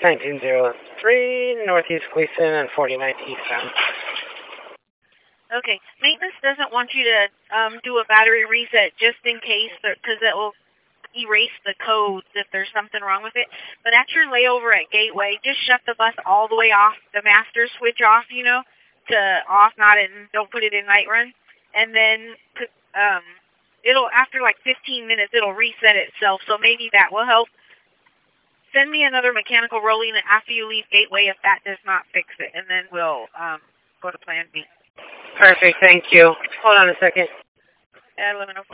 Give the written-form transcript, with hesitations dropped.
1903 Northeast Gleason and 49 eastbound. Okay. Maintenance doesn't want you to do a battery reset just in case, because it will erase the codes if there's something wrong with it. But at your layover at Gateway, just shut the bus all the way off, the master switch off, to off, don't put it in night run. And then it'll, after like 15 minutes, it'll reset itself. So maybe that will help. Send me another mechanical rolling after you leave Gateway if that does not fix it. And then we'll go to plan B. Perfect, thank you. Hold on a second. At 11:04.